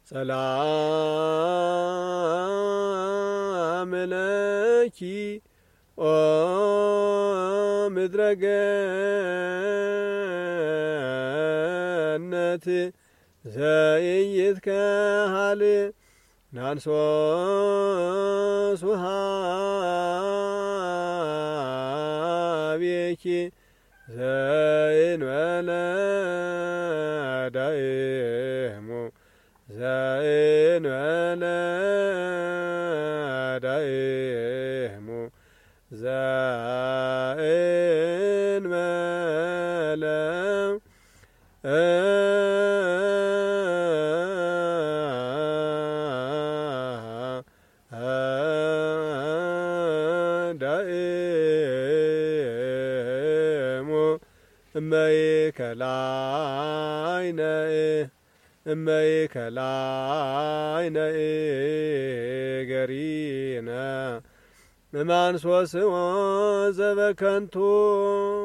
ሰላም ለኪ ኦ ምድረ ገነት ዘኢይትከሀል ናንሶስ ውሃቤኪ ዘእንበለ ዳእሙ ዘእንበለ ዳእሙ ዘእንበለ ዳእሙ እመይከላይነ ገሪነ እማንሶስዎ ዘበከንቱ